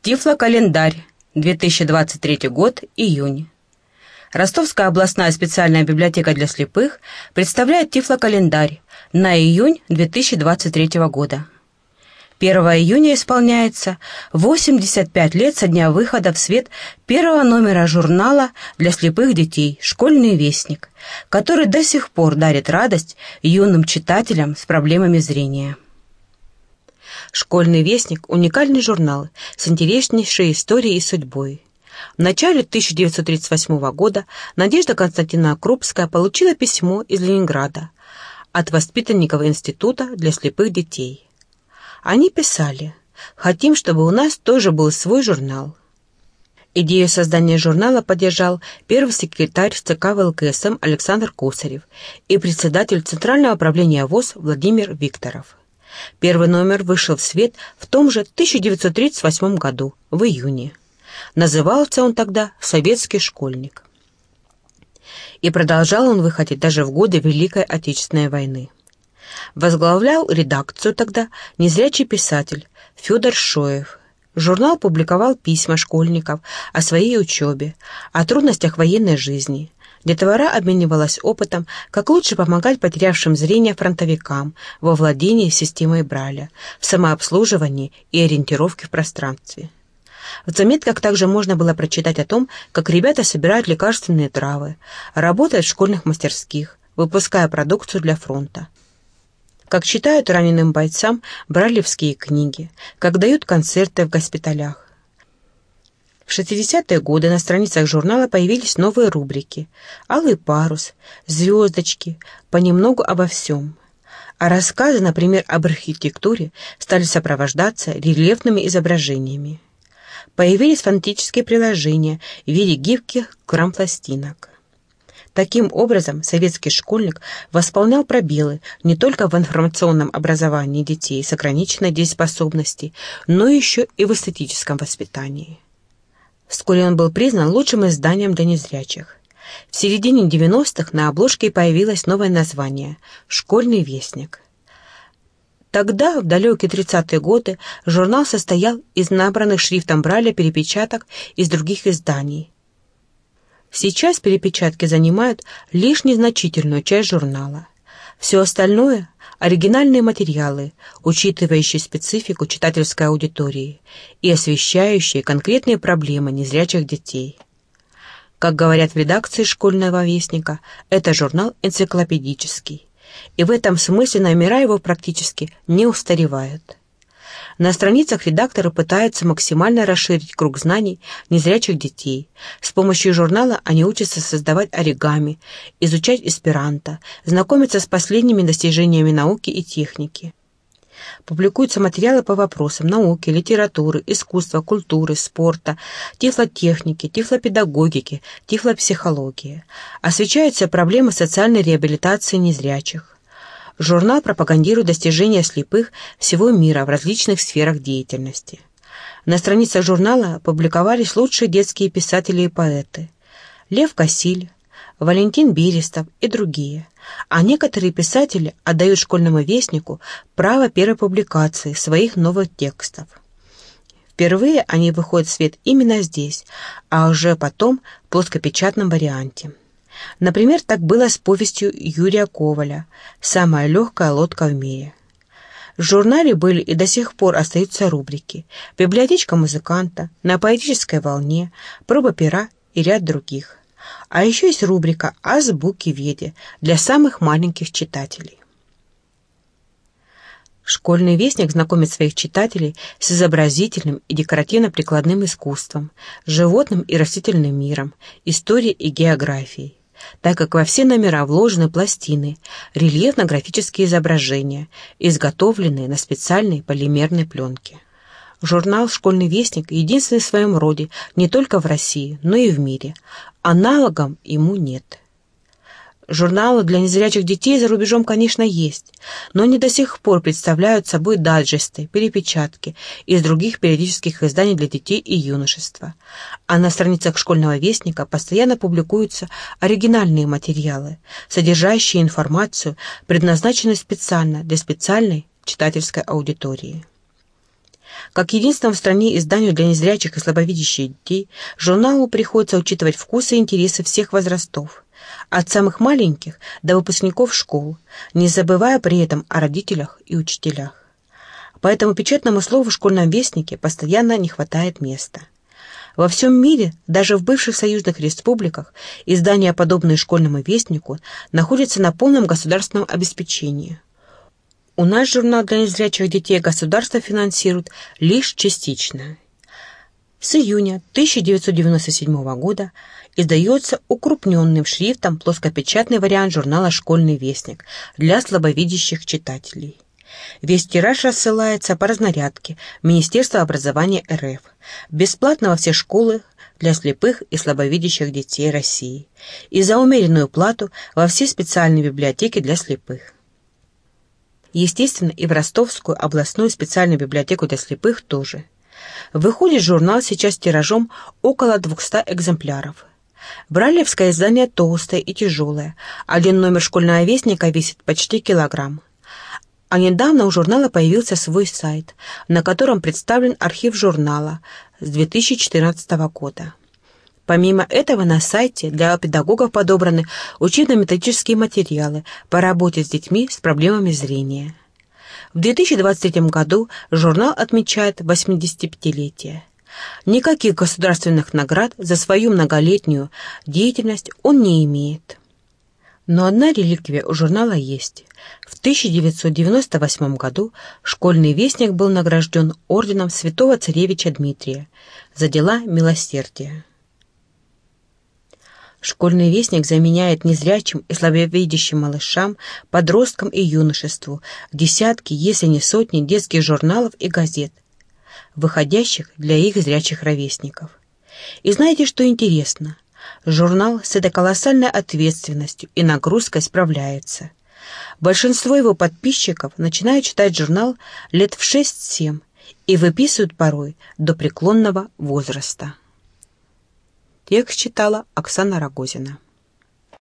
Тифлокалендарь, 2023 год, июнь. Ростовская областная специальная библиотека для слепых представляет Тифлокалендарь на июнь 2023 года. 1 июня исполняется 85 лет со дня выхода в свет первого номера журнала для слепых детей «Школьный вестник», который до сих пор дарит радость юным читателям с проблемами зрения. «Школьный вестник» — уникальный журнал с интереснейшей историей и судьбой. В начале 1938 года Надежда Константиновна Крупская получила письмо из Ленинграда от воспитанников Института для слепых детей. Они писали: «Хотим, чтобы у нас тоже был свой журнал». Идею создания журнала поддержал первый секретарь ЦК ВЛКСМ Александр Косарев и председатель Центрального правления ВОС Владимир Викторов. Первый номер вышел в свет в том же 1938 году, в июне. Назывался он тогда «Советский школьник». И продолжал он выходить даже в годы Великой Отечественной войны. Возглавлял редакцию тогда незрячий писатель Федор Шоев. Журнал публиковал письма школьников о своей учебе, о трудностях военной жизни. Детвора обменивалась опытом, как лучше помогать потерявшим зрение фронтовикам во владении системой Брайля, в самообслуживании и ориентировке в пространстве. В заметках также можно было прочитать о том, как ребята собирают лекарственные травы, работают в школьных мастерских, выпуская продукцию для фронта, как читают раненым бойцам брайлевские книги, как дают концерты в госпиталях. В 60-е годы на страницах журнала появились новые рубрики: «Алый парус», «Звездочки», «Понемногу обо всем». А рассказы, например, об архитектуре, стали сопровождаться рельефными изображениями. Появились фонетические приложения в виде гибких грампластинок. Таким образом, советский школьник восполнял пробелы не только в информационном образовании детей с ограниченной дееспособностью, но еще и в эстетическом воспитании. Вскоре он был признан лучшим изданием для незрячих. В середине 90-х на обложке появилось новое название «Школьный вестник». Тогда, в далекие 30-е годы, журнал состоял из набранных шрифтом Брайля перепечаток из других изданий. Сейчас перепечатки занимают лишь незначительную часть журнала. Все остальное – оригинальные материалы, учитывающие специфику читательской аудитории и освещающие конкретные проблемы незрячих детей. Как говорят в редакции «Школьного вестника», это журнал энциклопедический, и в этом смысле номера его практически не устаревают. На страницах редакторы пытаются максимально расширить круг знаний незрячих детей. С помощью журнала они учатся создавать оригами, изучать эсперанто, знакомиться с последними достижениями науки и техники. Публикуются материалы по вопросам науки, литературы, искусства, культуры, спорта, тифлотехники, тифлопедагогики, тифлопсихологии. Освещаются проблемы социальной реабилитации незрячих. Журнал пропагандирует достижения слепых всего мира в различных сферах деятельности. На страницах журнала публиковались лучшие детские писатели и поэты: Лев Косиль, Валентин Берестов и другие. А некоторые писатели отдают «Школьному вестнику» право первой публикации своих новых текстов. Впервые они выходят в свет именно здесь, а уже потом в плоскопечатном варианте. Например, так было с повестью Юрия Коваля «Самая легкая лодка в мире». В журнале были и до сих пор остаются рубрики «Библиотечка музыканта», «На поэтической волне», «Проба пера» и ряд других. А еще есть рубрика «Азбуки Веди» для самых маленьких читателей. «Школьный вестник» знакомит своих читателей с изобразительным и декоративно-прикладным искусством, животным и растительным миром, историей и географией, так как во все номера вложены пластины, рельефно-графические изображения, изготовленные на специальной полимерной пленке. Журнал «Школьный вестник» единственный в своем роде не только в России, но и в мире. Аналогом ему нет. Журналы для незрячих детей за рубежом, конечно, есть, но они до сих пор представляют собой дайджесты, перепечатки из других периодических изданий для детей и юношества. А на страницах «Школьного вестника» постоянно публикуются оригинальные материалы, содержащие информацию, предназначенную специально для специальной читательской аудитории. Как единственному в стране изданию для незрячих и слабовидящих детей, журналу приходится учитывать вкусы и интересы всех возрастов, от самых маленьких до выпускников школ, не забывая при этом о родителях и учителях. Поэтому печатному слову в школьном вестнике постоянно не хватает места. Во всем мире, даже в бывших союзных республиках, издания, подобные школьному вестнику, находятся на полном государственном обеспечении. У нас журнал для незрячих детей государство финансирует лишь частично. С июня 1997 года издается укрупненным шрифтом плоскопечатный вариант журнала «Школьный вестник» для слабовидящих читателей. Весь тираж рассылается по разнарядке Министерства образования РФ, бесплатно во все школы для слепых и слабовидящих детей России и за умеренную плату во все специальные библиотеки для слепых. Естественно, и в Ростовскую областную специальную библиотеку для слепых тоже. Выходит журнал сейчас тиражом около 200 экземпляров. Брайлевское издание толстое и тяжелое, один номер школьного вестника весит почти килограмм. А недавно у журнала появился свой сайт, на котором представлен архив журнала с 2014 года. Помимо этого на сайте для педагогов подобраны учебно-методические материалы по работе с детьми с проблемами зрения. В 2023 году журнал отмечает 85-летие. Никаких государственных наград за свою многолетнюю деятельность он не имеет. Но одна реликвия у журнала есть. В 1998 году «Школьный вестник» был награжден орденом Святого Царевича Дмитрия за дела милосердия. «Школьный вестник» заменяет незрячим и слабовидящим малышам, подросткам и юношеству десятки, если не сотни детских журналов и газет, выходящих для их зрячих ровесников. И знаете, что интересно? Журнал с этой колоссальной ответственностью и нагрузкой справляется. Большинство его подписчиков начинают читать журнал лет в 6-7 и выписывают порой до преклонного возраста. Текст читала Оксана Рогозина.